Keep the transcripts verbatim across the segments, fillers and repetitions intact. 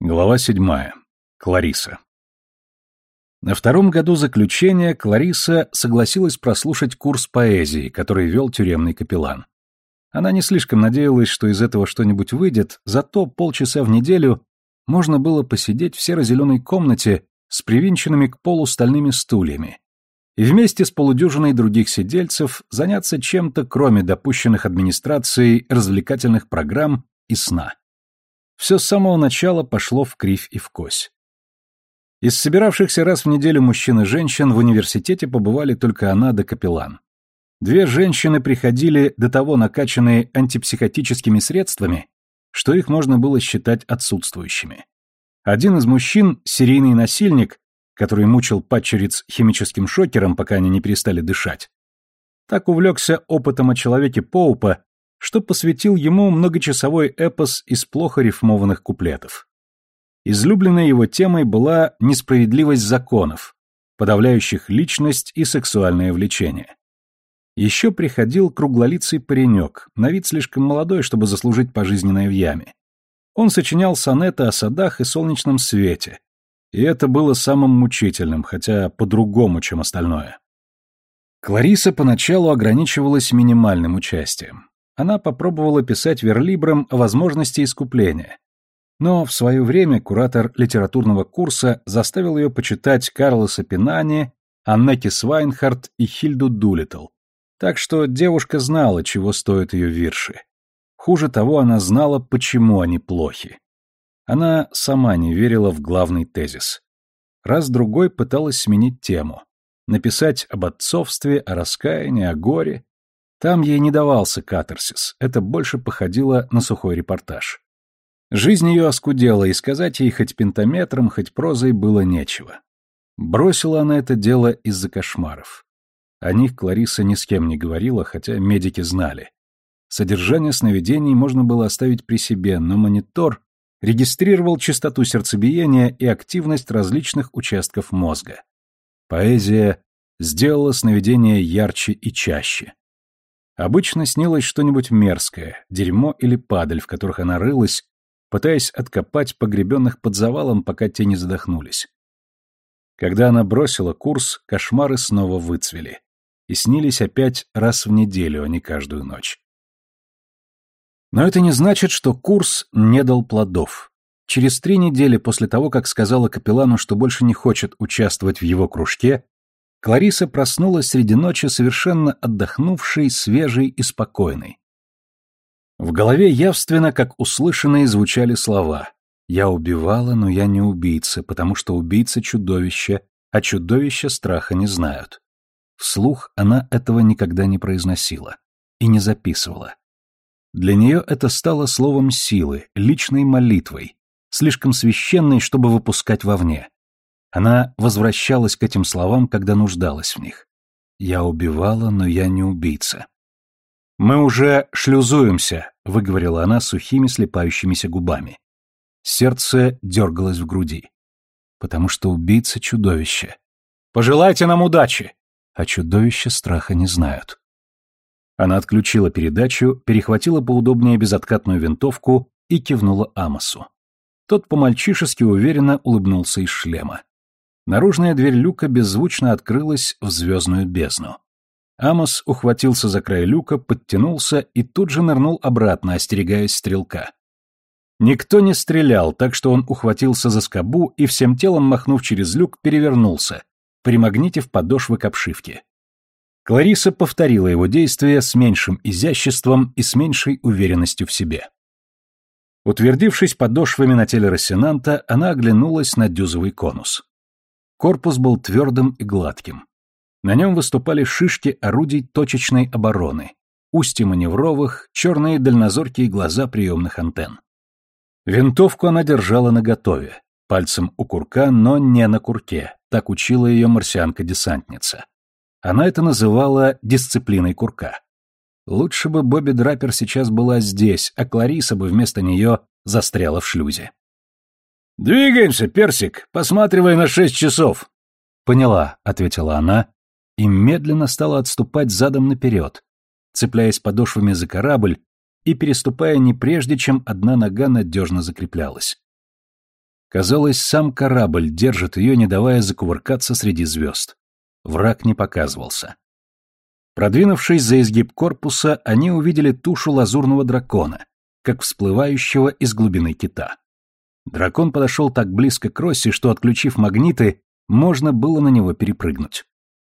Глава седьмая. Клариса. На втором году заключения Клариса согласилась прослушать курс поэзии, который вел тюремный капеллан. Она не слишком надеялась, что из этого что-нибудь выйдет, зато полчаса в неделю можно было посидеть в серо-зеленой комнате с привинченными к полу стальными стульями и вместе с полудюжиной других сидельцев заняться чем-то, кроме допущенных администрацией развлекательных программ и сна. Все с самого начала пошло вкривь и вкось. Из собиравшихся раз в неделю мужчин и женщин в университете побывали только она да капеллан. Две женщины приходили до того накачанные антипсихотическими средствами, что их можно было считать отсутствующими. Один из мужчин, серийный насильник, который мучил падчериц химическим шокером, пока они не перестали дышать, так увлекся опытом о человеке Поупа, что посвятил ему многочасовой эпос из плохо рифмованных куплетов. Излюбленной его темой была несправедливость законов, подавляющих личность и сексуальное влечение. Еще приходил круглолицый паренек, на вид слишком молодой, чтобы заслужить пожизненное в яме. Он сочинял сонеты о садах и солнечном свете, и это было самым мучительным, хотя по-другому, чем остальное. Клариса поначалу ограничивалась минимальным участием. Она попробовала писать верлибром о возможности искупления. Но в свое время куратор литературного курса заставил ее почитать Карлоса Пинани, Аннеки Свайнхарт и Хильду Дулиттл. Так что девушка знала, чего стоят ее вирши. Хуже того, она знала, почему они плохи. Она сама не верила в главный тезис. Раз-другой пыталась сменить тему. Написать об отцовстве, о раскаянии, о горе. Там ей не давался катарсис, это больше походило на сухой репортаж. Жизнь ее оскудела, и сказать ей хоть пентаметром, хоть прозой было нечего. Бросила она это дело из-за кошмаров. О них Клариса ни с кем не говорила, хотя медики знали. Содержание сновидений можно было оставить при себе, но монитор регистрировал частоту сердцебиения и активность различных участков мозга. Поэзия сделала сновидения ярче и чаще. Обычно снилось что-нибудь мерзкое, дерьмо или падаль, в которых она рылась, пытаясь откопать погребенных под завалом, пока те не задохнулись. Когда она бросила курс, кошмары снова выцвели и снились опять раз в неделю, а не каждую ночь. Но это не значит, что курс не дал плодов. Через три недели после того, как сказала капеллану, что больше не хочет участвовать в его кружке, Клариса проснулась среди ночи совершенно отдохнувшей, свежей и спокойной. В голове явственно, как услышанные, звучали слова: «Я убивала, но я не убийца, потому что убийца — чудовище, а чудовища страха не знают». Вслух она этого никогда не произносила и не записывала. Для нее это стало словом силы, личной молитвой, слишком священной, чтобы выпускать вовне. Она возвращалась к этим словам, когда нуждалась в них. «Я убивала, но я не убийца». «Мы уже шлюзуемся», — выговорила она сухими слипающимися губами. Сердце дергалось в груди. «Потому что убийца — чудовище». «Пожелайте нам удачи!» А чудовища страха не знают. Она отключила передачу, перехватила поудобнее безоткатную винтовку и кивнула Амосу. Тот по-мальчишески уверенно улыбнулся из шлема. Наружная дверь люка беззвучно открылась в звездную бездну. Амос ухватился за край люка, подтянулся и тут же нырнул обратно, остерегаясь стрелка. Никто не стрелял, так что он ухватился за скобу и всем телом, махнув через люк, перевернулся, примагнитив подошвы к обшивке. Клариса повторила его действия с меньшим изяществом и с меньшей уверенностью в себе. Утвердившись подошвами на теле Рассенанта, она оглянулась на дюзовый конус. Корпус был твердым и гладким. На нем выступали шишки орудий точечной обороны, устья маневровых, черные дальнозоркие глаза приемных антенн. Винтовку она держала наготове, пальцем у курка, но не на курке, так учила ее марсианка-десантница. Она это называла дисциплиной курка. Лучше бы Бобби Драпер сейчас была здесь, а Клариса бы вместо нее застряла в шлюзе. «Двигаемся, Персик, посматривай на шесть часов». «Поняла», — ответила она, и медленно стала отступать задом наперед, цепляясь подошвами за корабль и переступая не прежде, чем одна нога надежно закреплялась. Казалось, сам корабль держит ее, не давая закувыркаться среди звезд. Враг не показывался. Продвинувшись за изгиб корпуса, они увидели тушу лазурного дракона, как всплывающего из глубины кита. Дракон подошел так близко к Росси, что, отключив магниты, можно было на него перепрыгнуть.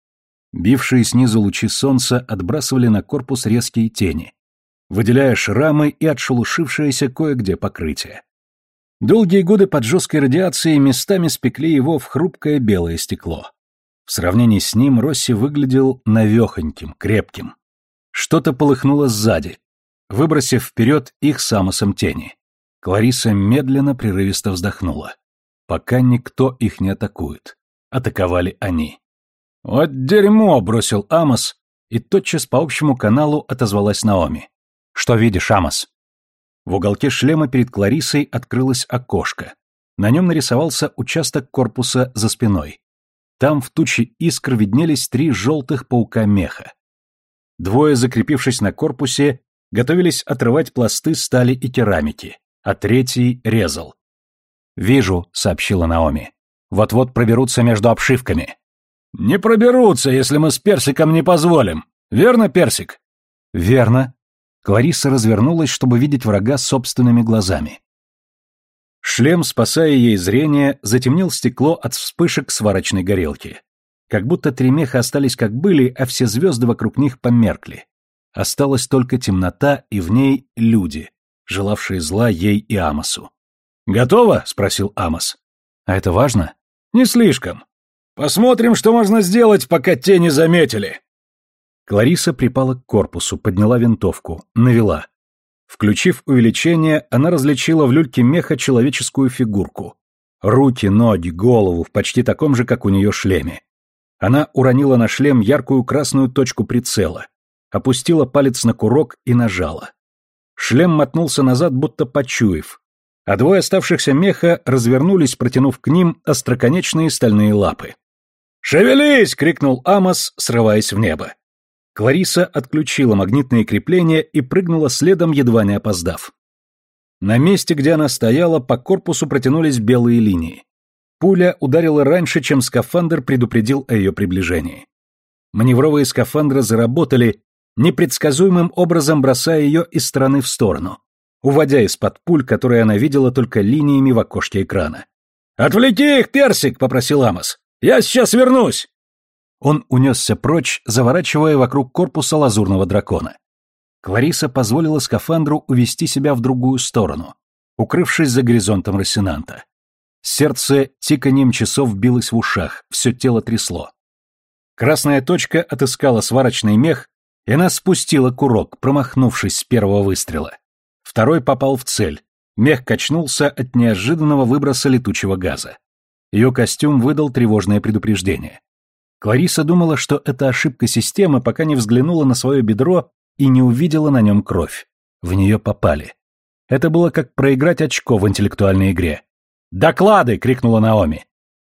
Бившие снизу лучи солнца отбрасывали на корпус резкие тени, выделяя шрамы и отшелушившееся кое-где покрытие. Долгие годы под жесткой радиацией местами спекли его в хрупкое белое стекло. В сравнении с ним Росси выглядел навехоньким, крепким. Что-то полыхнуло сзади, выбросив вперед их с Амосом тени. Клариса медленно, прерывисто вздохнула. Пока никто их не атакует. Атаковали они. «Вот дерьмо!» — бросил Амос, и тотчас по общему каналу отозвалась Наоми. «Что видишь, Амос?» В уголке шлема перед Кларисой открылось окошко. На нем нарисовался участок корпуса за спиной. Там в туче искр виднелись три желтых паука меха. Двое, закрепившись на корпусе, готовились отрывать пласты стали и керамики, а третий резал. «Вижу», — сообщила Наоми. «Вот-вот проберутся между обшивками». «Не проберутся, если мы с Персиком не позволим. Верно, Персик?» «Верно». Клариса развернулась, чтобы видеть врага собственными глазами. Шлем, спасая ей зрение, затемнил стекло от вспышек сварочной горелки. Как будто три меха остались как были, а все звезды вокруг них померкли. Осталась только темнота, и в ней люди, желавшие зла ей и Амосу. «Готово?» — спросил Амос. «А это важно?» «Не слишком. Посмотрим, что можно сделать, пока те не заметили». Клариса припала к корпусу, подняла винтовку, навела. Включив увеличение, она различила в люльке меха человеческую фигурку. Руки, ноги, голову в почти таком же, как у нее шлеме. Она уронила на шлем яркую красную точку прицела, опустила палец на курок и нажала. Шлем мотнулся назад, будто почуяв, а двое оставшихся меха развернулись, протянув к ним остроконечные стальные лапы. «Шевелись!» — крикнул Амос, срываясь в небо. Клариса отключила магнитные крепления и прыгнула следом, едва не опоздав. На месте, где она стояла, по корпусу протянулись белые линии. Пуля ударила раньше, чем скафандр предупредил о ее приближении. Маневровые скафандры заработали, непредсказуемым образом бросая ее из стороны в сторону, уводя из-под пуль, которые она видела только линиями в окошке экрана. «Отвлеки их, Персик!» — попросил Амос. «Я сейчас вернусь!» Он унесся прочь, заворачивая вокруг корпуса лазурного дракона. Клариса позволила скафандру увести себя в другую сторону, укрывшись за горизонтом Рассенанта. Сердце тиканьем часов билось в ушах, все тело трясло. Красная точка отыскала сварочный мех, и она спустила курок, промахнувшись с первого выстрела. Второй попал в цель. Мех качнулся от неожиданного выброса летучего газа. Ее костюм выдал тревожное предупреждение. Клариса думала, что это ошибка системы, пока не взглянула на свое бедро и не увидела на нем кровь. В нее попали. Это было как проиграть очко в интеллектуальной игре. «Доклады!» — крикнула Наоми.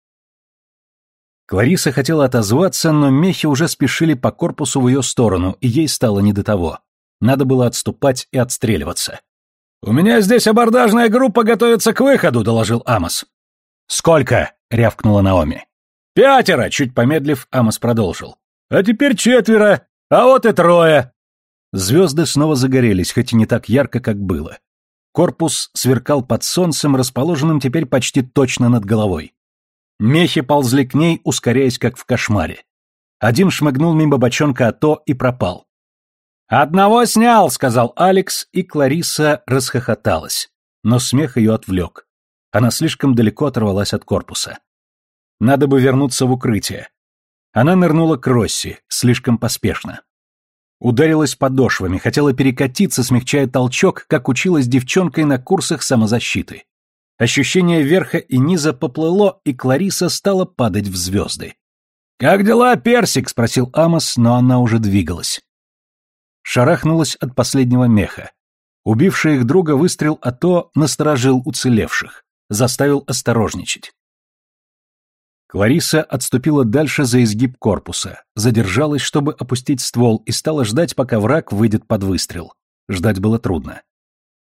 Клариса хотела отозваться, но мехи уже спешили по корпусу в ее сторону, и ей стало не до того. Надо было отступать и отстреливаться. «У меня здесь абордажная группа готовится к выходу», — доложил Амос. «Сколько?» — рявкнула Наоми. «Пятеро!» — чуть помедлив, Амос продолжил. «А теперь четверо, а вот и трое!» Звезды снова загорелись, хоть и не так ярко, как было. Корпус сверкал под солнцем, расположенным теперь почти точно над головой. Мехи ползли к ней, ускоряясь, как в кошмаре. Один шмыгнул мимо бочонка АТО и пропал. «Одного снял!» — сказал Алекс, и Клариса расхохоталась. Но смех ее отвлек. Она слишком далеко оторвалась от корпуса. Надо бы вернуться в укрытие. Она нырнула к Росси, слишком поспешно. Ударилась подошвами, хотела перекатиться, смягчая толчок, как училась девчонкой на курсах самозащиты. Ощущение верха и низа поплыло, и Клариса стала падать в звезды. «Как дела, Персик?» — спросил Амос, но она уже двигалась. Шарахнулась от последнего меха. Убивший их друга выстрел АТО насторожил уцелевших, заставил осторожничать. Клариса отступила дальше за изгиб корпуса, задержалась, чтобы опустить ствол, и стала ждать, пока враг выйдет под выстрел. Ждать было трудно.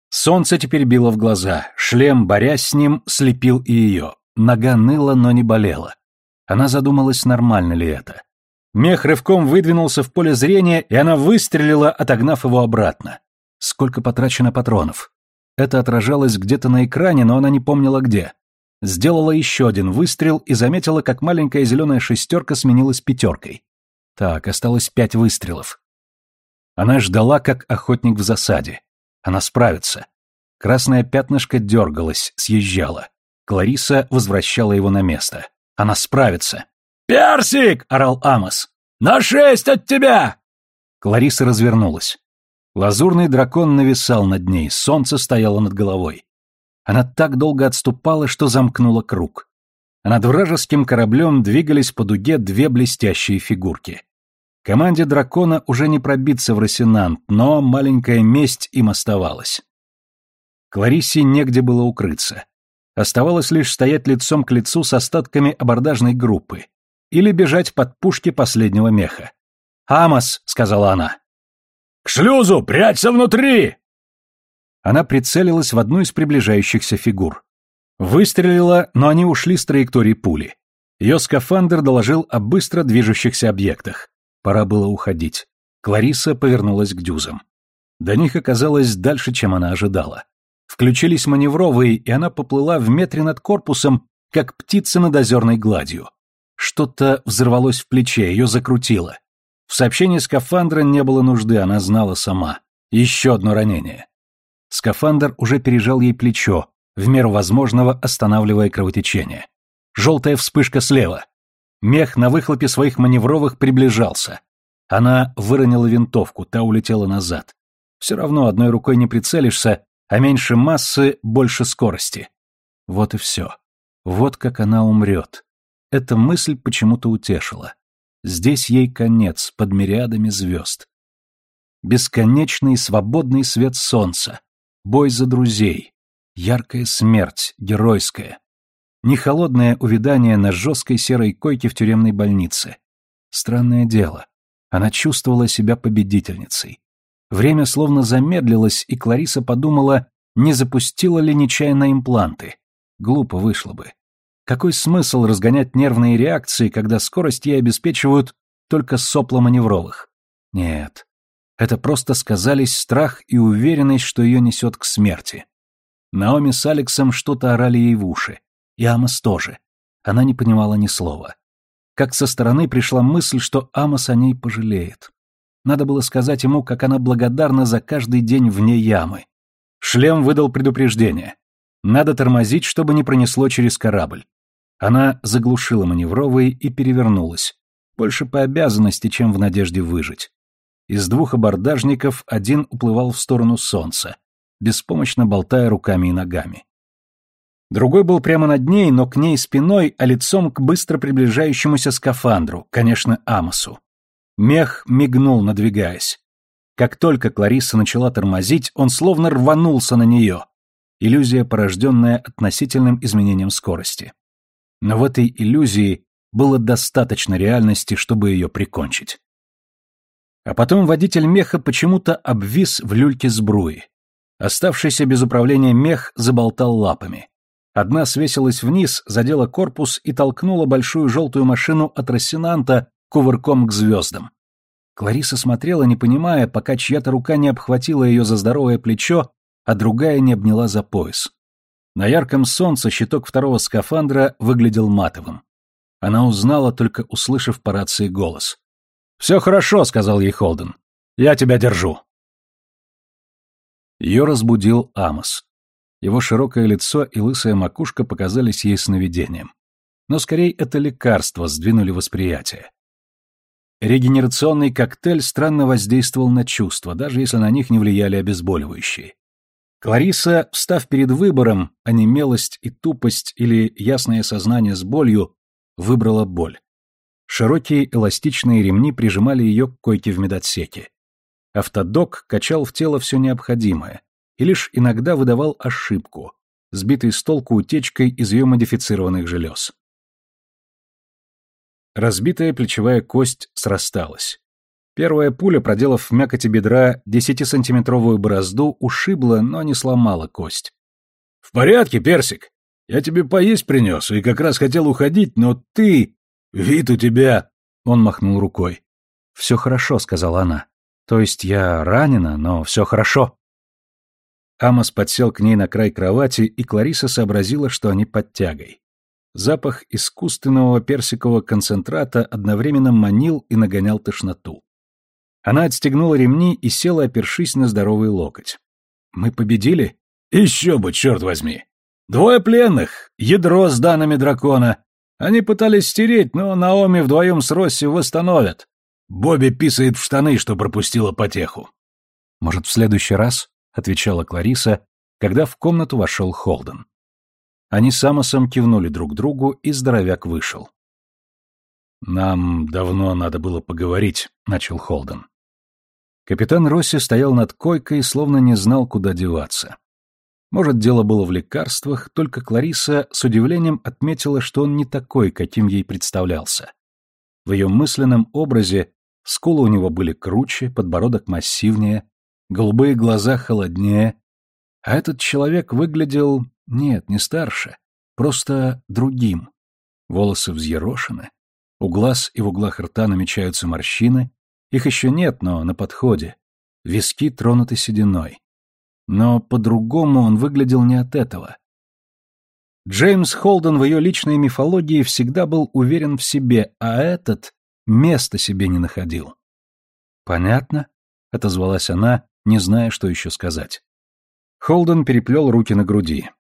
Солнце теперь било в глаза, шлем, борясь с ним, слепил и ее. Нога ныла, но не болела. Она задумалась, нормально ли это. Мех рывком выдвинулся в поле зрения, и она выстрелила, отогнав его обратно. Сколько потрачено патронов? Это отражалось где-то на экране, но она не помнила где. Сделала еще один выстрел и заметила, как маленькая зеленая шестерка сменилась пятеркой. Так, осталось пять выстрелов. Она ждала, как охотник в засаде. Она справится. Красное пятнышко дергалось, съезжало. Клариса возвращала его на место. Она справится. «Персик!» — орал Амос. «На шесть от тебя!» Клариса развернулась. Лазурный дракон нависал над ней, солнце стояло над головой. Она так долго отступала, что замкнула круг. А над вражеским кораблем двигались по дуге две блестящие фигурки. Команде дракона уже не пробиться в Росинант, но маленькая месть им оставалась. Кларисе негде было укрыться. Оставалось лишь стоять лицом к лицу с остатками абордажной группы или бежать под пушки последнего меха. «Амос!» — сказала она. «К шлюзу! Прячься внутри!» Она прицелилась в одну из приближающихся фигур. Выстрелила, но они ушли с траектории пули. Ее скафандр доложил о быстро движущихся объектах. Пора было уходить. Клариса повернулась к дюзам. До них оказалось дальше, чем она ожидала. Включились маневровые, и она поплыла в метре над корпусом, как птица над озерной гладью. Что-то взорвалось в плече, ее закрутило. В сообщении скафандра не было нужды, она знала сама. Еще одно ранение. Скафандр уже пережал ей плечо, в меру возможного останавливая кровотечение. Желтая вспышка слева. Мех на выхлопе своих маневровых приближался. Она выронила винтовку, та улетела назад. Все равно одной рукой не прицелишься, а меньше массы, больше скорости. Вот и все. Вот как она умрет. Эта мысль почему-то утешила. Здесь ей конец, под мириадами звезд. Бесконечный свободный свет солнца. Бой за друзей. Яркая смерть, геройская. Не холодное увядание на жесткой серой койке в тюремной больнице. Странное дело. Она чувствовала себя победительницей. Время словно замедлилось, и Клариса подумала, не запустила ли нечаянно импланты. Глупо вышло бы. Какой смысл разгонять нервные реакции, когда скорость ей обеспечивают только сопла маневровых? Нет. Это просто сказались страх и уверенность, что ее несет к смерти. Наоми с Алексом что-то орали ей в уши. И Амос тоже. Она не понимала ни слова. Как со стороны пришла мысль, что Амос о ней пожалеет. Надо было сказать ему, как она благодарна за каждый день вне ямы. Шлем выдал предупреждение. Надо тормозить, чтобы не пронесло через корабль. Она заглушила маневровые и перевернулась. Больше по обязанности, чем в надежде выжить. Из двух абордажников один уплывал в сторону солнца, беспомощно болтая руками и ногами. Другой был прямо над ней, но к ней спиной, а лицом к быстро приближающемуся скафандру, конечно, Амосу. Мех мигнул, надвигаясь. Как только Клариса начала тормозить, он словно рванулся на нее. Иллюзия, порожденная относительным изменением скорости. Но в этой иллюзии было достаточно реальности, чтобы ее прикончить. А потом водитель меха почему-то обвис в люльке сбруи. Оставшийся без управления мех заболтал лапами. Одна свесилась вниз, задела корпус и толкнула большую желтую машину от Рассенанта кувырком к звездам. Клариса смотрела, не понимая, пока чья-то рука не обхватила ее за здоровое плечо, а другая не обняла за пояс. На ярком солнце щиток второго скафандра выглядел матовым. Она узнала, только услышав по рации голос. «Все хорошо», — сказал ей Холден. «Я тебя держу». Ее разбудил Амос. Его широкое лицо и лысая макушка показались ей сновидением. Но скорее это лекарство сдвинули восприятие. Регенерационный коктейль странно воздействовал на чувства, даже если на них не влияли обезболивающие. Клариса, встав перед выбором, онемелость и тупость или ясное сознание с болью, выбрала боль. Широкие эластичные ремни прижимали ее к койке в медотсеке. Автодок качал в тело все необходимое и лишь иногда выдавал ошибку, сбитый с толку утечкой из ее модифицированных желез. Разбитая плечевая кость срасталась. Первая пуля, проделав в мякоти бедра десятисантиметровую борозду, ушибла, но не сломала кость. «В порядке, Персик? Я тебе поесть принес и как раз хотел уходить, но ты... Вид у тебя...» Он махнул рукой. «Все хорошо», — сказала она. «То есть я ранена, но все хорошо». Амос подсел к ней на край кровати, и Клариса сообразила, что они под тягой. Запах искусственного персикового концентрата одновременно манил и нагонял тошноту. Она отстегнула ремни и села, опершись на здоровый локоть. «Мы победили?» «Еще бы, черт возьми! Двое пленных, ядро с данными дракона. Они пытались стереть, но Наоми вдвоем с Росси восстановят. Бобби писает в штаны, что пропустила потеху». «Может, в следующий раз?» — отвечала Клариса, когда в комнату вошел Холден. Они с Амосом кивнули друг другу, и здоровяк вышел. «Нам давно надо было поговорить», — начал Холден. Капитан Росси стоял над койкой, словно не знал, куда деваться. Может, дело было в лекарствах, только Клариса с удивлением отметила, что он не такой, каким ей представлялся. В ее мысленном образе скулы у него были круче, подбородок массивнее, голубые глаза холоднее, а этот человек выглядел, нет, не старше, просто другим. Волосы взъерошены, у глаз и в углах рта намечаются морщины, их еще нет, но на подходе, виски тронуты сединой. Но по-другому он выглядел не от этого. Джеймс Холден в ее личной мифологии всегда был уверен в себе, а этот места себе не находил. «Понятно?» — отозвалась она, не зная, что еще сказать. Холден переплел руки на груди.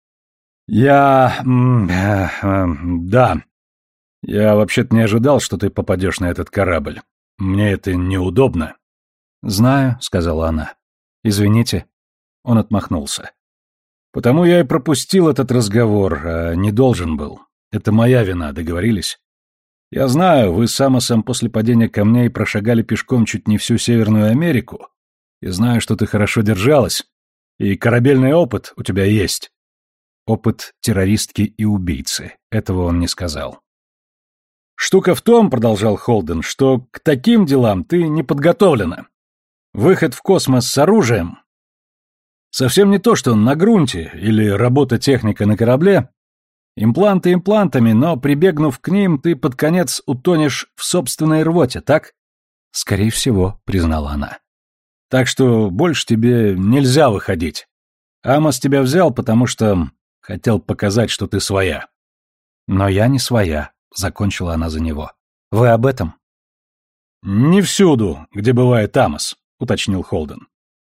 «Я... Э, э, да. Я вообще-то не ожидал, что ты попадешь на этот корабль. Мне это неудобно». «Знаю», — сказала она. «Извините». Он отмахнулся. «Потому я и пропустил этот разговор, а не должен был. Это моя вина, договорились? Я знаю, вы с Амосом после падения камней прошагали пешком чуть не всю Северную Америку, и знаю, что ты хорошо держалась, и корабельный опыт у тебя есть». Опыт террористки и убийцы. Этого он не сказал. «Штука в том, — продолжал Холден, — что к таким делам ты не подготовлена. Выход в космос с оружием совсем не то, что на грунте или работа техника на корабле. Импланты имплантами, но, прибегнув к ним, ты под конец утонешь в собственной рвоте, так?» «Скорее всего», — признала она. «Так что больше тебе нельзя выходить. Амос тебя взял, потому что хотел показать, что ты своя». «Но я не своя», — закончила она за него. «Вы об этом?» «Не всюду, где бывает Амос», — уточнил Холден.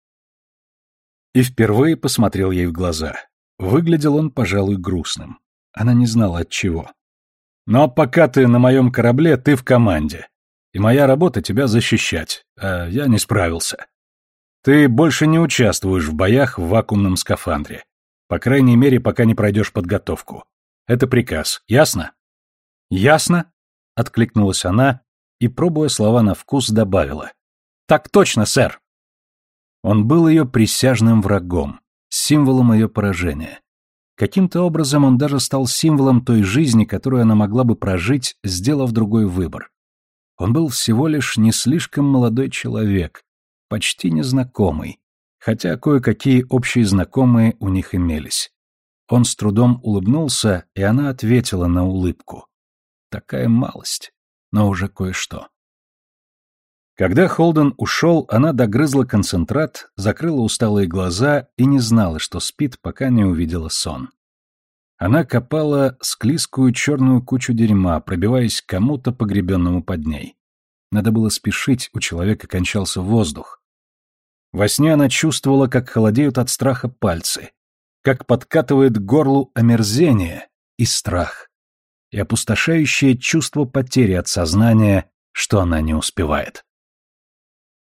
И впервые посмотрел ей в глаза. Выглядел он, пожалуй, грустным. Она не знала, от чего. «Но пока ты на моем корабле, ты в команде. И моя работа тебя защищать, а я не справился. Ты больше не участвуешь в боях в вакуумном скафандре. По крайней мере, пока не пройдешь подготовку. Это приказ. Ясно?» «Ясно», — откликнулась она и, пробуя слова на вкус, добавила. «Так точно, сэр». Он был ее присяжным врагом, символом ее поражения. Каким-то образом он даже стал символом той жизни, которую она могла бы прожить, сделав другой выбор. Он был всего лишь не слишком молодой человек, почти незнакомый, хотя кое-какие общие знакомые у них имелись. Он с трудом улыбнулся, и она ответила на улыбку. Такая малость, но уже кое-что. Когда Холден ушел, она догрызла концентрат, закрыла усталые глаза и не знала, что спит, пока не увидела сон. Она копала склизкую черную кучу дерьма, пробиваясь к кому-то погребенному под ней. Надо было спешить, у человека кончался воздух. Во сне она чувствовала, как холодеют от страха пальцы, как подкатывает к горлу омерзение и страх, и опустошающее чувство потери от сознания, что она не успевает.